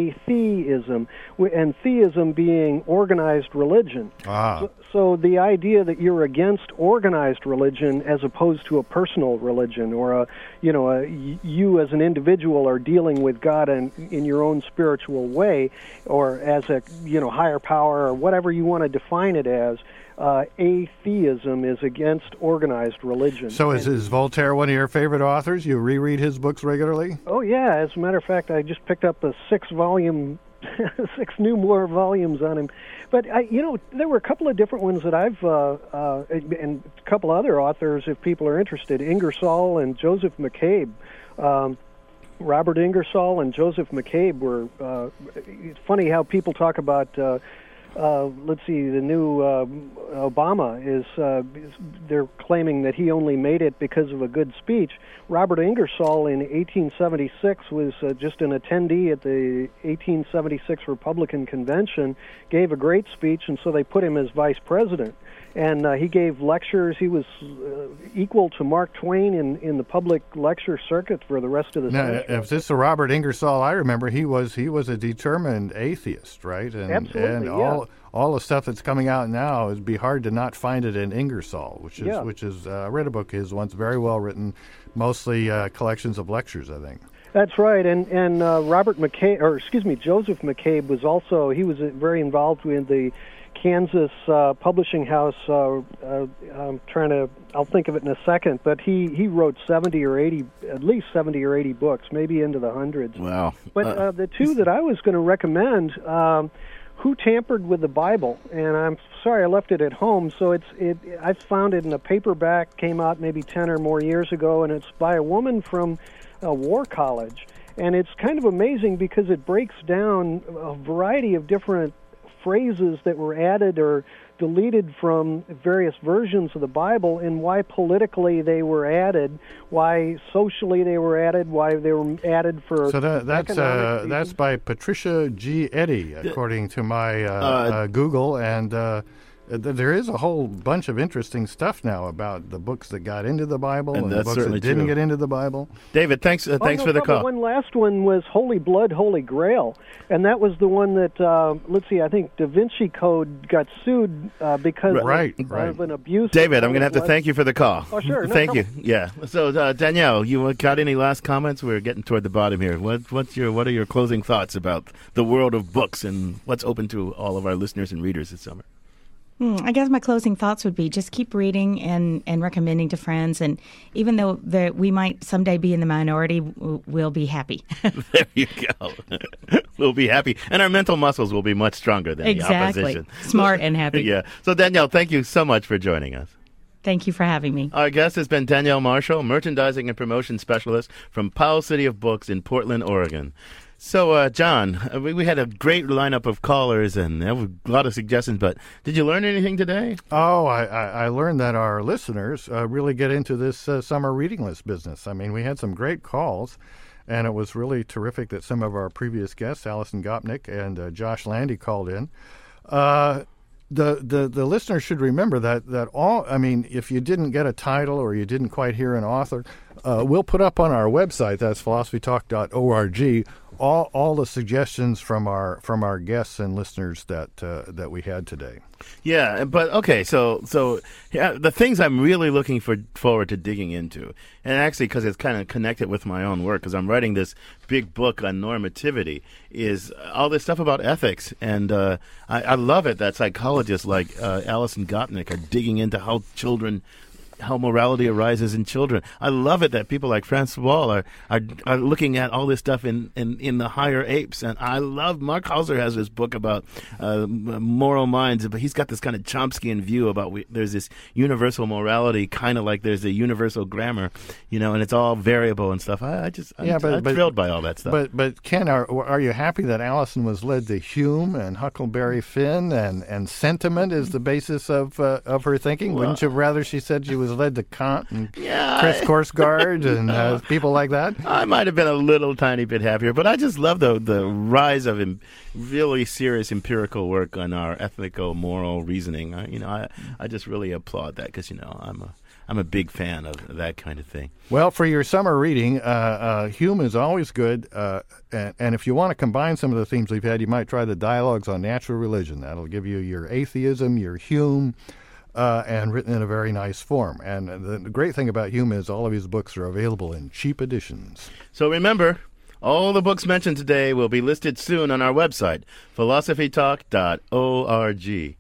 atheism, wh- and theism being organized religion. Ah. So, so the idea that you're against organized religion as opposed to a personal religion, or a, you know, a, y- you as an individual are dealing with God in, in your own spiritual way, or as a, you know, higher power, or whatever you want to define it as. Uh, atheism is against organized religion. So is, And- is Voltaire one of your favorite authors? You reread his books regularly? Oh yeah, as a matter of fact, I just picked up a six-volume, six new more volumes on him. But I, you know, there were a couple of different ones that I've, uh, uh, and a couple other authors, if people are interested, Ingersoll and Joseph McCabe. Um, Robert Ingersoll and Joseph McCabe were. Uh, it's funny how people talk about. Uh, Uh, let's see, the new uh, Obama is, uh, is, they're claiming that he only made it because of a good speech. Robert Ingersoll in eighteen seventy-six was uh, just an attendee at the eighteen seventy-six Republican Convention, gave a great speech, and so they put him as vice president. and uh, he gave lectures. He was uh, equal to Mark Twain in, in the public lecture circuit for the rest of the Now, century. if this is Robert Ingersoll, I remember he was he was a determined atheist, right? And, Absolutely, and yeah. all all the stuff that's coming out now, it'd be hard to not find it in Ingersoll, which is Yeah. which is uh, I read a book of his once, very well written, mostly uh, collections of lectures, I think. That's right, and and uh, Robert McCabe, or excuse me, Joseph McCabe was also he was uh, very involved with the Kansas uh, publishing house. Uh, uh, I'm trying to, I'll think of it in a second, but he he wrote seventy or eighty, at least seventy or eighty books, maybe into the hundreds. Wow! But uh, the two that I was going to recommend. Um, Who Tampered with the Bible? And I'm sorry I left it at home. So it's it. I found it in a paperback. Came out maybe ten or more years ago, and it's by a woman from a war college. And it's kind of amazing because it breaks down a variety of different phrases that were added or deleted from various versions of the Bible, and why politically they were added, why socially they were added, why they were added for. So that, that's economic uh, reasons. that's by Patricia G. Eddy, according to my uh, Uh, uh, Google, and uh, th- there is a whole bunch of interesting stuff now about the books that got into the Bible And and, the that's books that certainly didn't true. get into the Bible. David, thanks uh, Oh, thanks no for the problem. call. One last one was Holy Blood, Holy Grail, and that was the one that uh, let's see, I think Da Vinci Code got sued uh, because Right, of, right. of an abuse. David, of I'm going to have to blood. thank you for the call. Oh, sure. No thank you. problem. Yeah. So, uh, Danielle, you got any last comments? We're getting toward the bottom here. What, what's your, what are your closing thoughts about the world of books and what's open to all of our listeners and readers this summer? Hmm, I guess my closing thoughts would be just keep reading and, and recommending to friends. And even though the, we might someday be in the minority, w- we'll be happy. There you go. We'll be happy. And our mental muscles will be much stronger than Exactly. the opposition. Smart and happy. Yeah. So, Danielle, thank you so much for joining us. Thank you for having me. Our guest has been Danielle Marshall, merchandising and promotion specialist from Powell City of Books in Portland, Oregon. So, uh, John, uh, we, we had a great lineup of callers and there were a lot of suggestions, but did you learn anything today? Oh, I, I, I learned that our listeners uh, really get into this uh, summer reading list business. I mean, we had some great calls, and it was really terrific that some of our previous guests, Allison Gopnik and uh, Josh Landy, called in. Uh, the, the the listeners should remember that, that all, I mean, if you didn't get a title or you didn't quite hear an author, uh, we'll put up on our website, that's philosophy talk dot org, all all the suggestions from our from our guests and listeners that uh, that we had today. Yeah, but okay, so so yeah, the things I'm really looking for forward to digging into, and actually because it's kind of connected with my own work, because I'm writing this big book on normativity, is all this stuff about ethics, and uh, I, I love it that psychologists like uh, Alison Gopnik are digging into how children. How morality arises in children. I love it that people like Francis Wall are, are are looking at all this stuff in, in, in the higher apes. And I love Mark Hauser has this book about uh, moral minds, but he's got this kind of Chomskyan view about we, there's this universal morality, kind of like there's a universal grammar, you know, and it's all variable and stuff. I, I just I'm, Yeah, but- I'm but- thrilled by all that stuff. But but Ken, are are you happy that Allison was led to Hume and Huckleberry Finn and, and sentiment is the basis of uh, of her thinking? Well- Wouldn't you rather she said she was led to Kant and Yeah, Chris I- Korsgaard and uh, people like that? I might have been a little tiny bit happier, but I just love the the rise of em- really serious empirical work on our ethical, moral reasoning. I, you know, I I just really applaud that because you know I'm a I'm a big fan of that kind of thing. Well, for your summer reading, uh, uh, Hume is always good. Uh, and, and if you want to combine some of the themes we've had, you might try the dialogues on natural religion. That'll give you your atheism, your Hume, uh, and written in a very nice form. And the, the great thing about Hume is all of his books are available in cheap editions. So remember, all the books mentioned today will be listed soon on our website, philosophy talk dot org.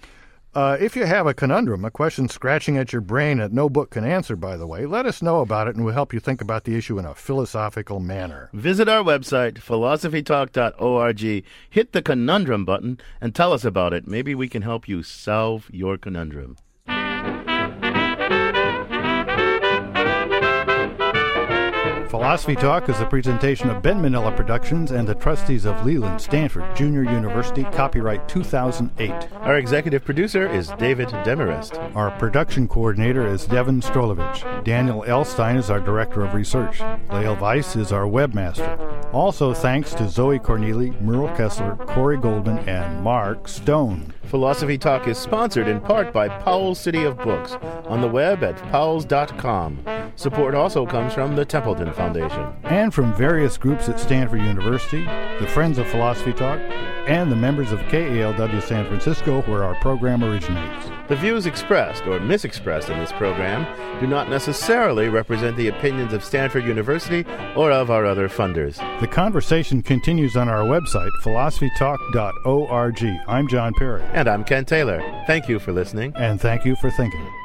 Uh, if you have a conundrum, a question scratching at your brain that no book can answer, by the way, let us know about it and we'll help you think about the issue in a philosophical manner. Visit our website, philosophy talk dot org, hit the conundrum button, and tell us about it. Maybe we can help you solve your conundrum. Philosophy Talk is a presentation of Ben Manila Productions and the trustees of Leland Stanford Junior University, copyright two thousand eight. Our executive producer is David Demarest. Our production coordinator is Devin Strolovich. Daniel Elstein is our director of research. Lael Weiss is our webmaster. Also thanks to Zoe Corneli, Merle Kessler, Corey Goldman, and Mark Stone. Philosophy Talk is sponsored in part by Powell City of Books on the web at powells dot com. Support also comes from the Templeton Foundation. And from various groups at Stanford University, the Friends of Philosophy Talk, and the members of K A L W San Francisco, where our program originates. The views expressed or misexpressed in this program do not necessarily represent the opinions of Stanford University or of our other funders. The conversation continues on our website, philosophy talk dot org. I'm John Perry. And I'm Ken Taylor. Thank you for listening. And thank you for thinking.